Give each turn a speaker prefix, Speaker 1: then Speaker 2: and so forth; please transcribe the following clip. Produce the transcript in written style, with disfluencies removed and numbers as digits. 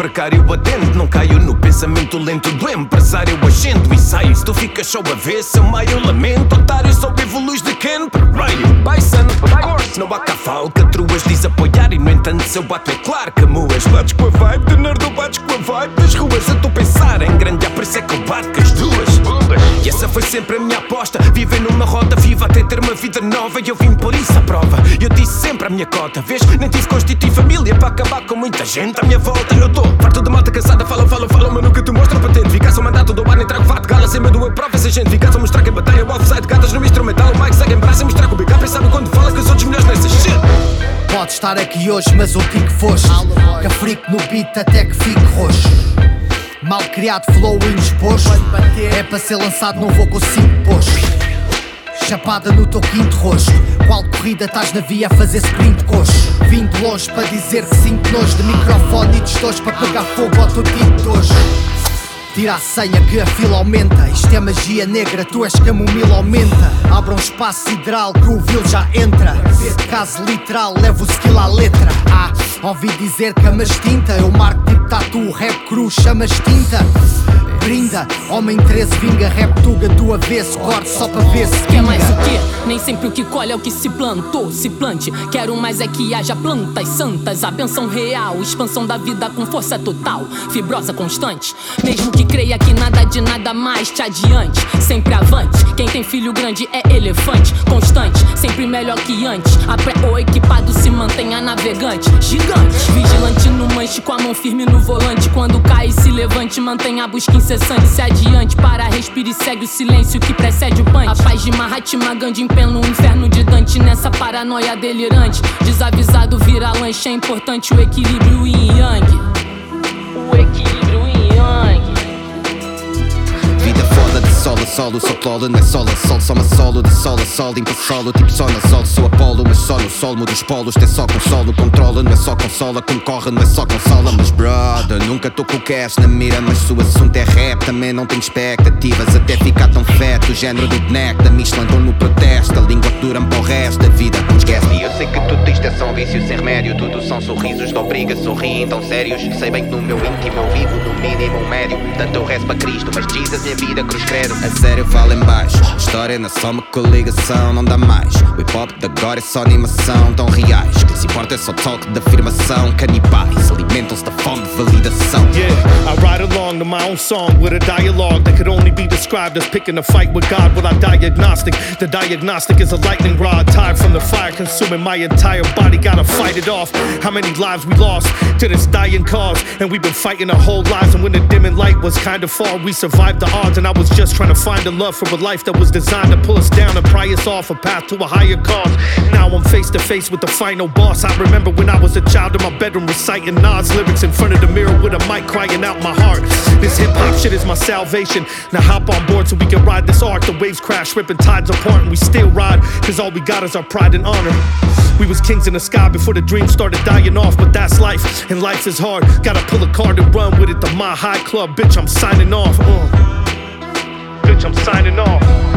Speaker 1: precário batente. Não caio no pensamento lento do empresário agente. E sai, se tu ficas só a ver, seu maio lamento. Otário, só evoluís de Ken Raio, Bison, não há cá falta, truas desapoiar. E no entanto se eu bato é claro que moas. Bates com a vibe de nerd ou bates com a vibe das ruas. Eu estou a pensar em grande, por isso é que eu bato com as duas. E essa foi sempre a minha aposta. Viver numa roda viva até ter uma vida nova. E eu vim por isso à prova. Eu disse sempre a minha cota. Vês, nem tive constituir família para acabar com muita gente à minha volta. Eu estou farto de malta cansada. Falam, mas nunca te mostram patente. Ficar só mandato do bar, nem trago fato. Gala sem medo, eu provo essa gente. Ficar só mostrar que batalha, o offside. Gatas no instrumental, o mic segue em braço. Mostrar com o big-up e sabe quando fala que os outros melhores nessa shit.
Speaker 2: Pode estar aqui hoje, mas eu digo que foste. Cafrico no beat até que fique roxo. Mal criado, flow indisposto. É para ser lançado, não vou com 5 postos. Chapada no teu quinto rosto. Qual corrida estás na via a fazer sprint coxo? Vim de longe para dizer que sinto nojo de microfone e de estojos para pegar fogo ao teu título hoje. Tira a senha que a fila aumenta. Isto é magia negra, tu és camomila, aumenta. Abra um espaço sideral que o vil já entra. Caso literal, levo o skill à letra. Ouvi dizer que amas tinta. Eu marco tipo tatu, o rap cru chamas tinta. Brinda, homem 13 vinga, rap tuga do avesso. Corte só para ver se
Speaker 3: quer mais o quê? Nem sempre o que colhe é o que se plantou. Se plante, quero mais é que haja plantas santas. A benção real, expansão da vida com força total. Fibrosa constante, mesmo que creia que nada de nada mais te adiante. Sempre avante, quem tem filho grande é elefante. Constante, sempre melhor que antes. A pré ou equipado se mantenha navegante. Gigante, vigilante no manche com a mão firme no volante. Quando cai se levante, mantenha a busca incessante. Se adiante, para, respire e segue o silêncio que precede o punch. A paz de Mahatma Gandhi em pé no inferno de Dante. Nessa paranoia delirante, desavisado vira lanche. É importante o equilíbrio yin e yang. O equilíbrio yin e yang.
Speaker 4: Vida foda de solo a solo, sou polo, não é solo a sol. Só uma solo de sol a sol, limpa solo, tipo sol na sol. Sou Apolo, mas só no sol, mudo os polos. Tem só consolo, controla, não é só consola. Concorre, não é só consola. Mas brother, nunca tô com o cash na mira. Mas se o assunto é rap, também não tenho expectativas. Até ficar tão feto, o género do boneco da Michelin. Tô no protesto, a língua que dura-me para o resto da vida. Esquece-me, eu sei que tudo isto é só um vício sem remédio. Tudo são sorrisos, de obriga, sorriem tão sérios. Sei bem que no meu íntimo eu vivo no mínimo médio. Tanto eu rezo para Cristo, mas Jesus minha vida cruz credo. A sério fala em baixo, história na soma, coligação não dá mais. O hip hop de agora é só animação, tão reais. O que se importa é só talk de afirmação. Canibais, alimentam-se da fome de validação.
Speaker 5: Yeah, I ride along to my own song with a dialogue that could only be described as picking a fight with God without diagnostic. The diagnostic is a lightning rod tied from the fire, consuming my entire body. Gotta fight it off. How many lives we lost to this dying cause? And we've been fighting our whole lives. And when the dimming light was kind of far, we survived the odds. And I was just trying to find a love for a life that was designed to pull us down and pry us off a path to a higher cause. Now I'm face to face with the final boss. I remember when I was a child in my bedroom reciting Nas lyrics in front of the mirror with a mic crying out my heart. This hip hop shit is my salvation. Now hop on board so we can ride this arc. The waves crash, ripping tides apart, and we still ride, cause all we got is our pride and honor. We was kings in the sky before the dream started dying off, but that's life, and life is hard. Gotta pull a card and run with it. The My High Club, bitch, I'm signing off. Bitch, I'm signing off.